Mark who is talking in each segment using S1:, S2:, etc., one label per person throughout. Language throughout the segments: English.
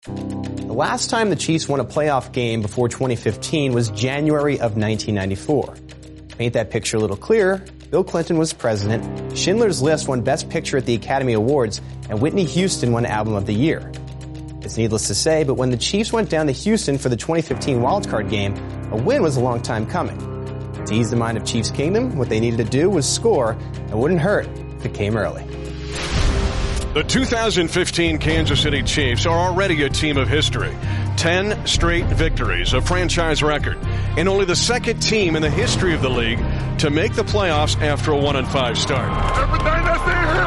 S1: The last time the Chiefs won a playoff game before 2015 was January of 1994. To paint that picture a little clearer, Bill Clinton was president, Schindler's List won Best Picture at the Academy Awards, and Whitney Houston won Album of the Year. It's needless to say, but when the Chiefs went down to Houston for the 2015 wildcard game, a win was a long time coming. To ease the mind of Chiefs Kingdom, what they needed to do was score, and it wouldn't hurt if it came early.
S2: The 2015 Kansas City Chiefs are already a team of history. 10 straight victories, a franchise record, and only the second team in the history of the league to make the playoffs after a 1-5 start.
S3: Everything that's in here.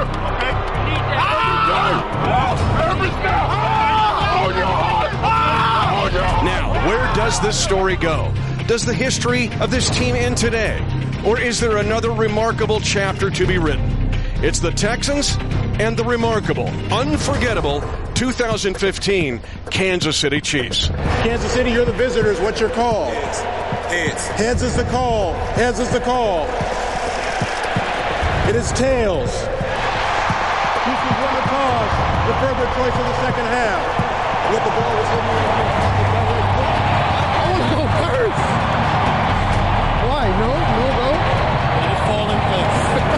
S2: Now, where does this story go? Does the history of this team end today? Or is there another remarkable chapter to be written? It's the Texans and the remarkable, unforgettable 2015 Kansas City Chiefs.
S4: Kansas City, you're the visitors. What's your call?
S3: Heads.
S4: Heads is the call. Heads is the call. It is tails. Houston's won the toss. The further choice in the second half. With the ball was hidden. I want to go first. Why? No go? It's falling place.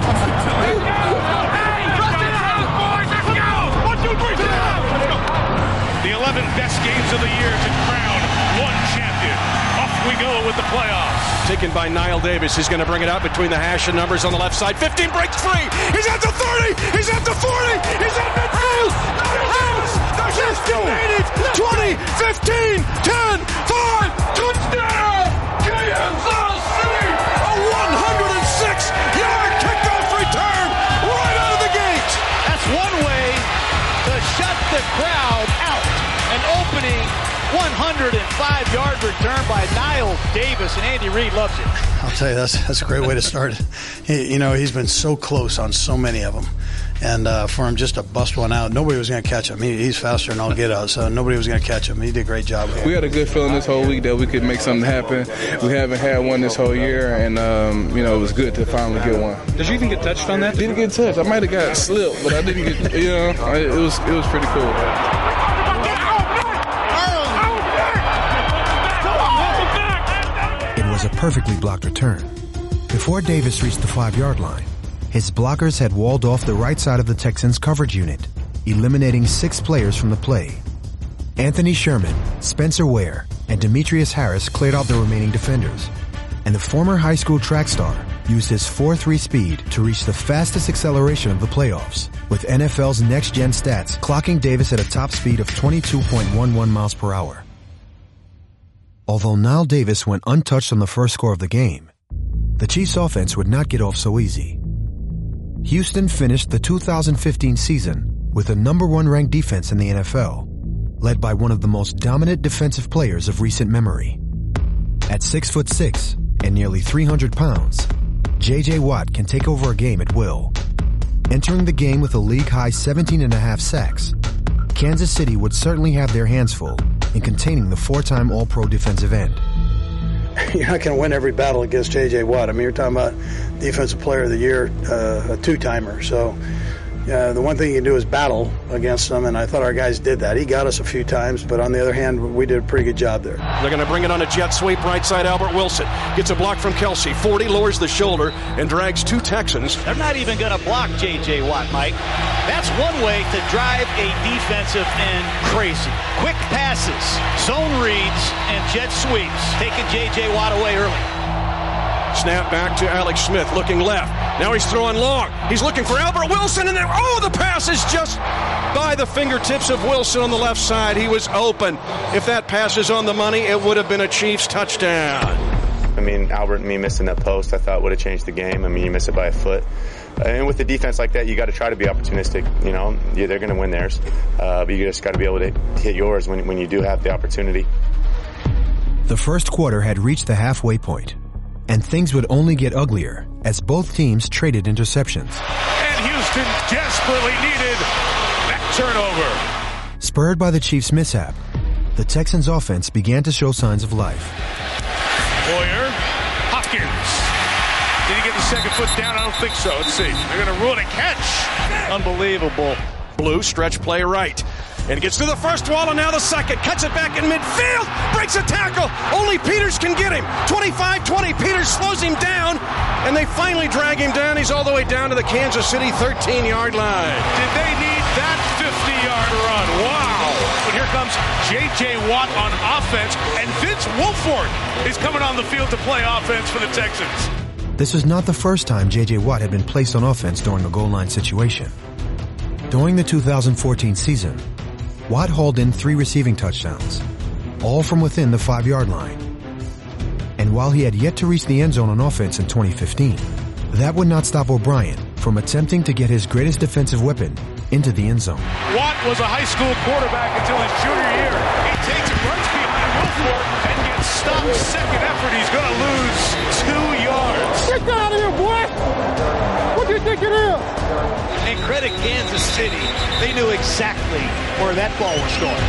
S5: The 11 best games of the year to crown one champion. Off we go with the playoffs.
S2: Taken by Niall Davis. He's going to bring it out between the hash and numbers on the left side. 15 breaks free. He's at the 30. He's at the 40. He's at midfield. There's 20, 15, 10, 5. Touchdown. Kansas City. A 106-yard kickoff return right out of the gate.
S6: That's one way to shut the crowd out. An opening 105-yard return by Niall Davis, and Andy Reid loves it.
S7: I'll tell you, that's a great way to start it. He's been so close on so many of them. And for him just to bust one out, nobody was going to catch him. He's faster than all get out, so nobody was going to catch him. He did a great job.
S8: We had a good feeling this whole week that we could make something happen. We haven't had one this whole year, and it was good to finally get one.
S9: Did you even get touched on that?
S8: Didn't get touched. I might have got slipped, but I didn't get. It was pretty cool.
S10: It was a perfectly blocked return. Before Davis reached the 5-yard line, his blockers had walled off the right side of the Texans' coverage unit, eliminating 6 players from the play. Anthony Sherman, Spencer Ware, and Demetrius Harris cleared out the remaining defenders, and the former high school track star used his 4.3 speed to reach the fastest acceleration of the playoffs, with NFL's next-gen stats clocking Davis at a top speed of 22.11 miles per hour. Although Niall Davis went untouched on the first score of the game, the Chiefs' offense would not get off so easy. Houston finished the 2015 season with a number 1 ranked defense in the NFL, led by one of the most dominant defensive players of recent memory. At 6'6" and nearly 300 pounds, J.J. Watt can take over a game at will. Entering the game with a league-high 17.5 sacks, Kansas City would certainly have their hands full in containing the 4-time All-Pro defensive end.
S7: You're not going to win every battle against J.J. Watt. I mean, you're talking about Defensive Player of the Year, a 2-timer. So the one thing you can do is battle against them, and I thought our guys did that. He got us a few times, but on the other hand, we did a pretty good job there.
S2: They're going to bring it on a jet sweep right side. Albert Wilson gets a block from Kelsey. 40, lowers the shoulder and drags 2 Texans.
S6: They're not even going to block J.J. Watt, Mike. That's one way to drive a defensive end crazy. Quick passes, zone reads, and jet sweeps, taking J.J. Watt away early.
S2: Snap back to Alex Smith, looking left. Now he's throwing long. He's looking for Albert Wilson, and then, the pass is just by the fingertips of Wilson on the left side. He was open. If that pass is on the money, it would have been a Chiefs touchdown.
S11: I mean, Albert and me missing that post, I thought would have changed the game. I mean, you miss it by a foot. And with the defense like that, you got to try to be opportunistic. They're going to win theirs. But you just got to be able to hit yours when you do have the opportunity.
S10: The first quarter had reached the halfway point, and things would only get uglier as both teams traded interceptions.
S5: And Houston desperately needed that turnover.
S10: Spurred by the Chiefs' mishap, the Texans' offense began to show signs of life.
S5: Boyer, Hopkins. Did he get the second foot down? I don't think so. Let's see. They're going to rule it a catch.
S6: Unbelievable.
S2: Blue, stretch play right. and gets to the first wall and now the second. Cuts it back in midfield. Breaks a tackle. Only Peters can get him. 25-20. Peters slows him down, and they finally drag him down. He's all the way down to the Kansas City 13-yard line.
S5: Did they need that 50-yard run? Wow. But here comes J.J. Watt on offense, and Vince Wilfork is coming on the field to play offense for the Texans.
S10: This was not the first time J.J. Watt had been placed on offense during a goal line situation. During the 2014 season, Watt hauled in 3 receiving touchdowns, all from within the 5-yard line. And while he had yet to reach the end zone on offense in 2015, that would not stop O'Brien from attempting to get his greatest defensive weapon into the end zone.
S5: Watt was a high school quarterback until his junior year. He takes it, runs behind Wilfork, and gets stopped. Second effort, he's going to lose 2 yards.
S4: Get that out of here, boy! What do you think it is?
S6: And credit Kansas City. They knew exactly where that ball was going.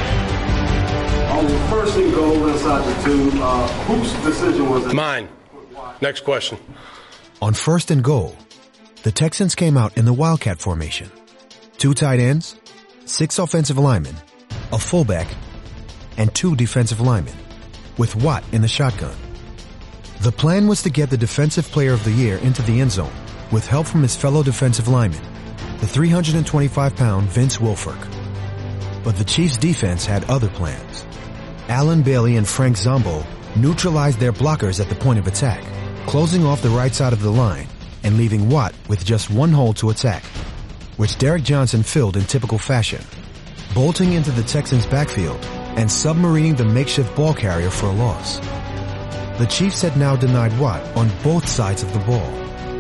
S9: On the first and goal inside the 2, whose decision was it?
S2: Mine. Next question.
S10: On first and goal, the Texans came out in the Wildcat formation. 2 tight ends, 6 offensive linemen, a fullback, and 2 defensive linemen, with Watt in the shotgun. The plan was to get the Defensive Player of the Year into the end zone with help from his fellow defensive lineman, the 325-pound Vince Wilfork. But the Chiefs' defense had other plans. Alan Bailey and Frank Zombo neutralized their blockers at the point of attack, closing off the right side of the line and leaving Watt with just 1 hole to attack, which Derek Johnson filled in typical fashion, bolting into the Texans' backfield and submarining the makeshift ball carrier for a loss. The Chiefs had now denied Watt on both sides of the ball.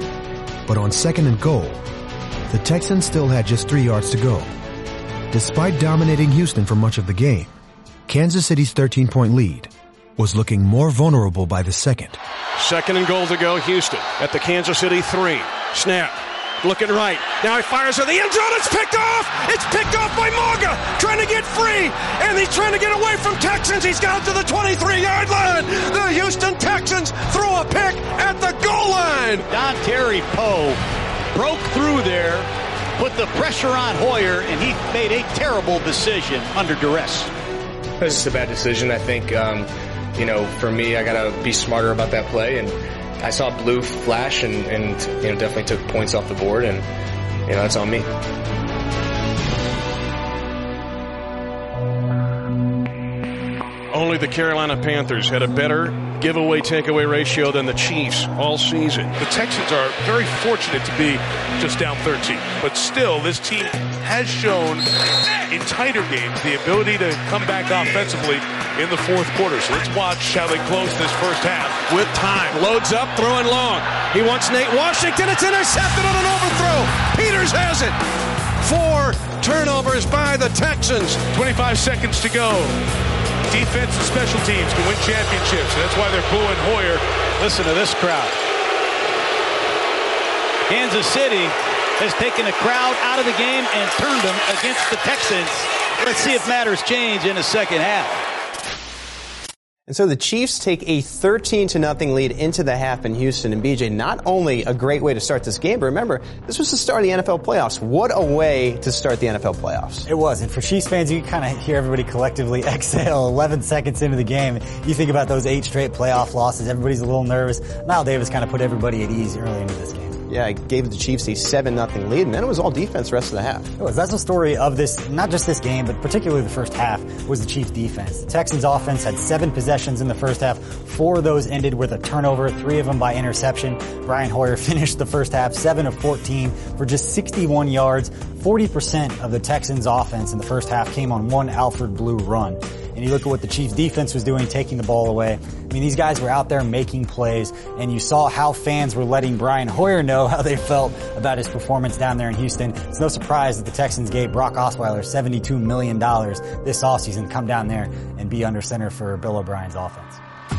S10: But on second and goal, the Texans still had just 3 yards to go. Despite dominating Houston for much of the game, Kansas City's 13-point lead was looking more vulnerable by the second.
S2: Second and goal to go, Houston at the Kansas City 3. Snap. Looking right. Now he fires at the end zone. It's picked off. It's picked off by Maga. Trying to get free. And he's trying to get away from Texans. He's got to the 23-yard line. The Houston Texans throw a pick at the goal line.
S6: Don Terry Poe broke through there, put the pressure on Hoyer, and he made a terrible decision under duress.
S12: It was just a bad decision. I think, for me, I got to be smarter about that play. And I saw blue flash and definitely took points off the board, and that's on me.
S2: Only the Carolina Panthers had a better giveaway takeaway ratio than the Chiefs all season.
S5: The Texans are very fortunate to be just down 13, but still this team has shown in tighter games the ability to come back offensively in the fourth quarter. So let's watch how they close this first half.
S2: With time, loads up, throwing long. He wants Nate Washington. It's intercepted on an overthrow. Peters has it. 4 turnovers by the Texans.
S5: 25 seconds to go. Defense and special teams can win championships. That's why they're booing Hoyer.
S6: Listen to this crowd. Kansas City has taken the crowd out of the game and turned them against the Texans. Let's see if matters change in the second half.
S1: And so the Chiefs take a 13-0 lead into the half in Houston. And BJ, not only a great way to start this game, but remember, this was the start of the NFL playoffs. What a way to start the NFL playoffs.
S13: It was. And for Chiefs fans, you kind of hear everybody collectively exhale 11 seconds into the game. You think about those 8 straight playoff losses. Everybody's a little nervous. Niall Davis kind of put everybody at ease early into this game.
S1: Yeah, it gave the Chiefs a 7-0 lead, and then it was all defense the rest of the half.
S13: It was. That's the story of this, not just this game, but particularly the first half, was the Chiefs' defense. The Texans' offense had 7 possessions in the first half. 4 of those ended with a turnover, 3 of them by interception. Brian Hoyer finished the first half 7 of 14 for just 61 yards. 40% of the Texans' offense in the first half came on one Alfred Blue run. And you look at what the Chiefs defense was doing, taking the ball away. I mean, these guys were out there making plays, and you saw how fans were letting Brian Hoyer know how they felt about his performance down there in Houston. It's no surprise that the Texans gave Brock Osweiler $72 million this offseason to come down there and be under center for Bill O'Brien's offense.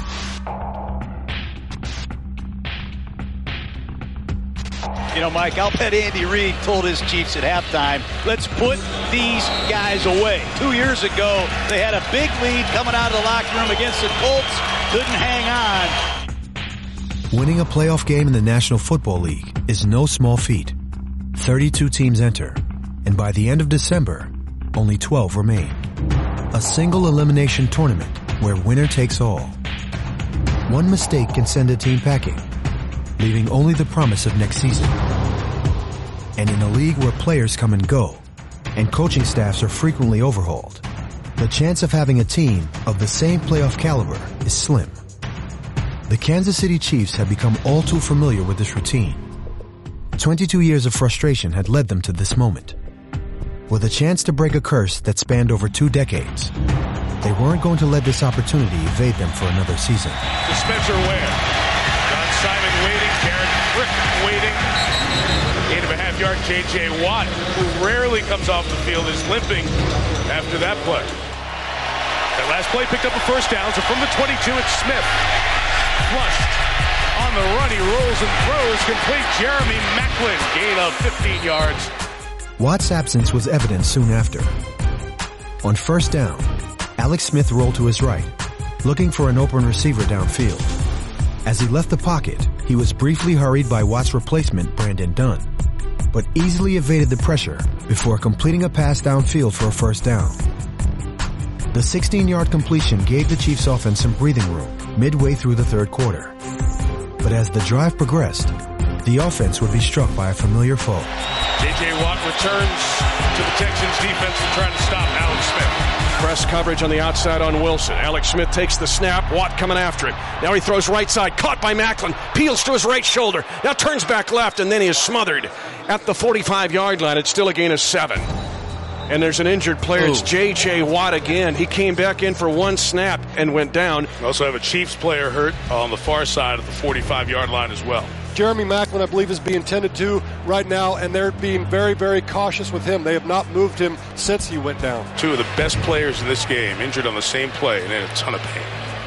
S6: Mike, I'll bet Andy Reid told his Chiefs at halftime, let's put these guys away. 2 years ago, they had a big lead coming out of the locker room against the Colts. Couldn't hang on.
S10: Winning a playoff game in the National Football League is no small feat. 32 teams enter, and by the end of December, only 12 remain. A single elimination tournament where winner takes all. One mistake can send a team packing, leaving only the promise of next season. And in a league where players come and go, and coaching staffs are frequently overhauled, the chance of having a team of the same playoff caliber is slim. The Kansas City Chiefs had become all too familiar with this routine. 22 years of frustration had led them to this moment. With a chance to break a curse that spanned over 2 decades, they weren't going to let this opportunity evade them for another season.
S5: To Spencer Ware. John Simon waiting. Derek Frick waiting. 8.5-yard J.J. Watt, who rarely comes off the field, is limping after that play. That last play picked up a first down, so from the 22, it's Smith. Flushed. On the run, he rolls and throws. Complete. Jeremy Maclin. Gain of 15 yards.
S10: Watt's absence was evident soon after. On first down, Alex Smith rolled to his right, looking for an open receiver downfield. As he left the pocket, he was briefly hurried by Watt's replacement, Brandon Dunn, but easily evaded the pressure before completing a pass downfield for a first down. The 16-yard completion gave the Chiefs offense some breathing room midway through the third quarter. But as the drive progressed, the offense would be struck by a familiar foe.
S5: J.J. Watt returns to the Texans defense to try to stop Alex Smith.
S2: Press coverage on the outside on Wilson. Alex Smith takes the snap. Watt coming after it. Now he throws right side. Caught by Maclin. Peels to his right shoulder. Now turns back left, and then he is smothered at the 45-yard line. It's still a gain of 7. And there's an injured player. It's J.J. Watt again. He came back in for one snap and went down.
S5: We also have a Chiefs player hurt on the far side of the 45-yard line as well.
S14: Jeremy Maclin, I believe, is being tended to right now, and they're being very, very cautious with him. They have not moved him since he went down.
S5: 2 of the best players in this game injured on the same play and in a ton of pain.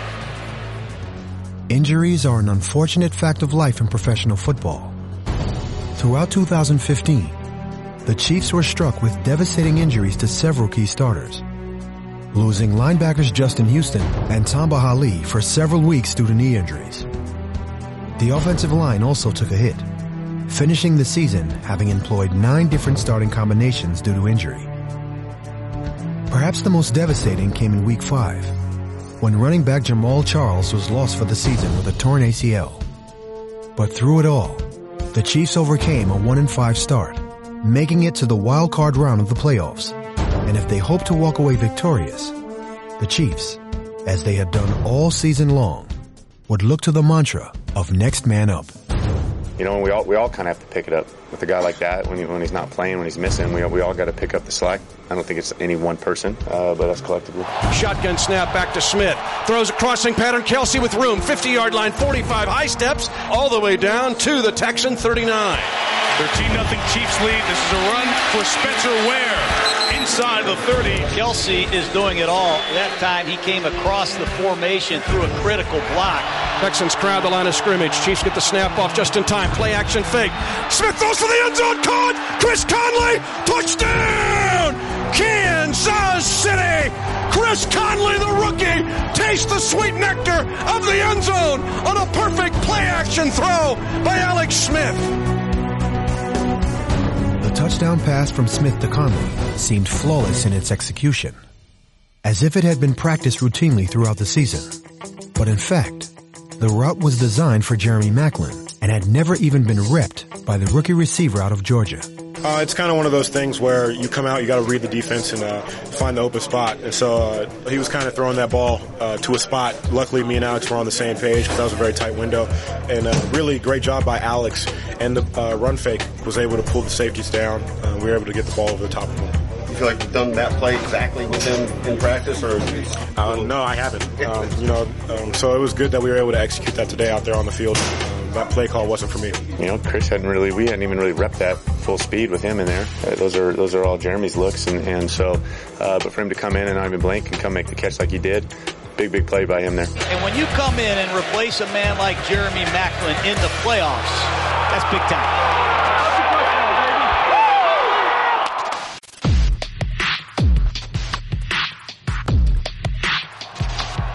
S10: Injuries are an unfortunate fact of life in professional football. Throughout 2015, the Chiefs were struck with devastating injuries to several key starters, losing linebackers Justin Houston and Tamba Hali for several weeks due to knee injuries. The offensive line also took a hit, finishing the season having employed 9 different starting combinations due to injury. Perhaps the most devastating came in Week 5, when running back Jamal Charles was lost for the season with a torn ACL. But through it all, the Chiefs overcame a 1-5 start, making it to the wild card round of the playoffs. And if they hope to walk away victorious, the Chiefs, as they had done all season long, would look to the mantra of next man up.
S11: You know, we all kind of have to pick it up with a guy like that when he's not playing, when he's missing. We all got to pick up the slack. I don't think it's any one person, but us collectively.
S2: Shotgun snap back to Smith. Throws a crossing pattern. Kelsey with room. 50-yard line, 45. High steps all the way down to the Texan 39.
S5: 13-0 Chiefs lead. This is a run for Spencer Ware. Inside the 30.
S6: Kelsey is doing it all. That time he came across the formation through a critical block.
S2: Texans crowd the line of scrimmage. Chiefs get the snap off just in time. Play action fake. Smith throws for the end zone. Caught. Chris Conley. Touchdown. Kansas City. Chris Conley, the rookie, tastes the sweet nectar of the end zone on a perfect play action throw by Alex Smith.
S10: The touchdown pass from Smith to Conley seemed flawless in its execution, as if it had been practiced routinely throughout the season. But in fact, the route was designed for Jeremy Maclin and had never even been repped by the rookie receiver out of Georgia.
S15: It's kind of one of those things where you come out, you got to read the defense and find the open spot. And so he was kind of throwing that ball to a spot. Luckily, me and Alex were on the same page because that was a very tight window. And really great job by Alex. And the run fake was able to pull the safeties down. We were able to get the ball over the top of him.
S16: You feel like you've done that play exactly with him in practice, or?
S15: No, I haven't. So it was good that we were able to execute that today out there on the field. That play call wasn't for me.
S11: You know, we hadn't even really repped that full speed with him in there. Those are all Jeremy's looks, and so, but for him to come in and not even blink and come make the catch like he did, big play by him there.
S6: And when you come in and replace a man like Jeremy Maclin in the playoffs, that's big time.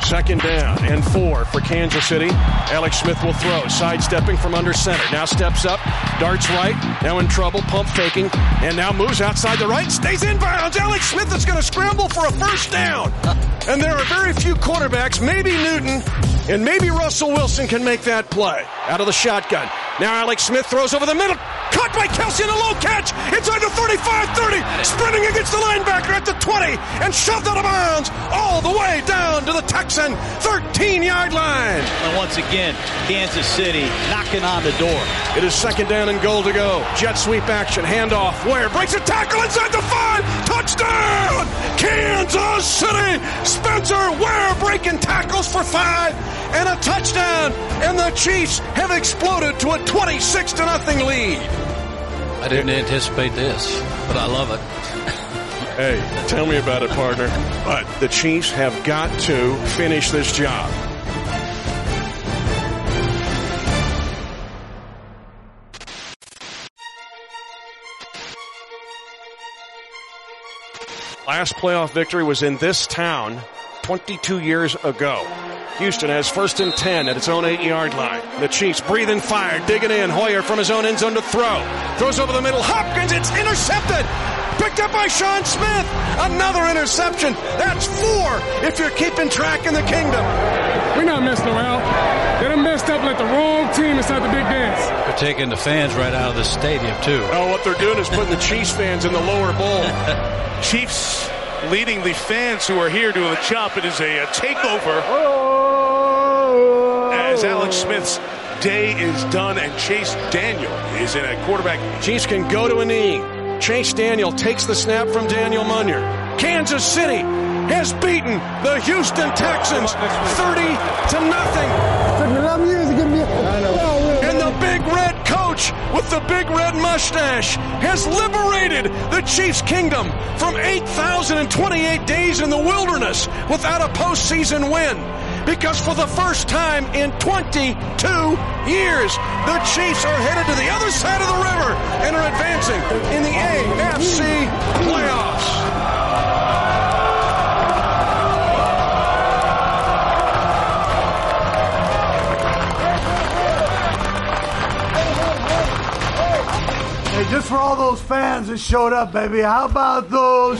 S2: Second down and 4 for Kansas City. Alex Smith will throw, sidestepping from under center. Now steps up, darts right, now in trouble, pump faking, and now moves outside the right, stays inbounds. Alex Smith is going to scramble for a first down. And there are very few quarterbacks, maybe Newton, and maybe Russell Wilson can make that play. Out of the shotgun. Now Alex Smith throws over the middle. Caught by Kelsey in a low catch. Inside the 35-30. Sprinting against the linebacker at the 20. And shoved out of bounds all the way down to the Texan 13-yard line.
S6: And once again, Kansas City knocking on the door.
S2: It is second down and goal to go. Jet sweep action. Handoff. Ware breaks a tackle inside the 5. Touchdown! Kansas City! Spencer Ware breaking tackles for 5. And a touchdown. And the Chiefs have exploded to a 26-0 lead.
S17: I didn't anticipate this, but I love it.
S2: Hey, tell me about it, partner. But the Chiefs have got to finish this job. Last playoff victory was in this town 22 years ago. Houston has first and 10 at its own 8-yard line. The Chiefs breathing fire, digging in. Hoyer from his own end zone to throw. Throws over the middle. Hopkins, it's intercepted. Picked up by Sean Smith. Another interception. That's 4 if you're keeping track in the kingdom.
S18: We're not messing around. They done messed up like the wrong team inside the big dance.
S17: They're taking the fans right out of the stadium, too.
S2: Oh, what they're doing is putting the Chiefs fans in the lower bowl.
S5: Chiefs leading the fans who are here to the chop. It is a takeover as Alex Smith's day is done and Chase Daniel is in a quarterback.
S2: Chiefs can go to a knee. Chase Daniel takes the snap from Daniel Munyer. Kansas City has beaten the Houston Texans 30-0. And the big red coach with the big red mustache has liberated the Chiefs' kingdom from 8,028 days in the wilderness without a postseason win. Because for the first time in 22 years, the Chiefs are headed to the other side of the river and are advancing in the AFC playoffs.
S19: Hey, just for all those fans that showed up, baby, how about those?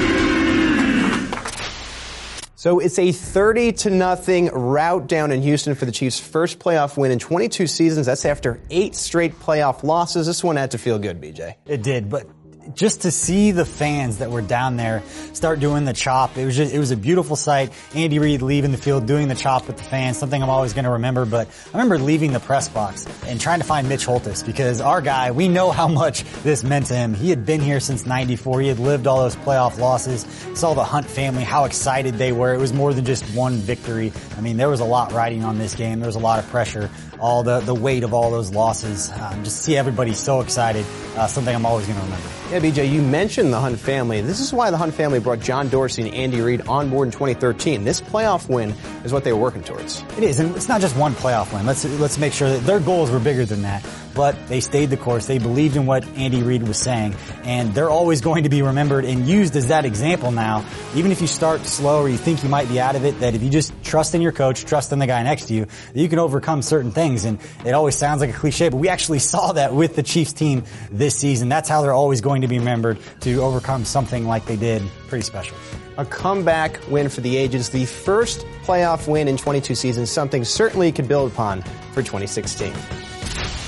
S1: So it's a 30-0 rout down in Houston for the Chiefs' first playoff win in 22 seasons. That's after 8 straight playoff losses. This one had to feel good, BJ.
S13: It did, but just to see the fans that were down there start doing the chop, it was a beautiful sight. Andy Reid leaving the field, doing the chop with the fans, something I'm always going to remember. But I remember leaving the press box and trying to find Mitch Holthus, because our guy, we know how much this meant to him. He had been here since '94. He had lived all those playoff losses. Saw the Hunt family, how excited they were. It was more than just one victory. I mean, there was a lot riding on this game. There was a lot of pressure, all the weight of all those losses. Just see everybody so excited, something I'm always going to remember.
S1: Yeah, BJ, you mentioned the Hunt family. This is why the Hunt family brought John Dorsey and Andy Reid on board in 2013. This playoff win is what they were working towards.
S13: It is, and it's not just one playoff win. Let's make sure that their goals were bigger than that. But they stayed the course. They believed in what Andy Reid was saying, and they're always going to be remembered and used as that example now. Even if you start slow or you think you might be out of it, that if you just trust in your coach, trust in the guy next to you, that you can overcome certain things. And it always sounds like a cliche, but we actually saw that with the Chiefs team this season. That's how they're always going to be remembered, to overcome something like they did. Pretty special.
S1: A comeback win for the ages, the first playoff win in 22 seasons, something certainly you could build upon for 2016.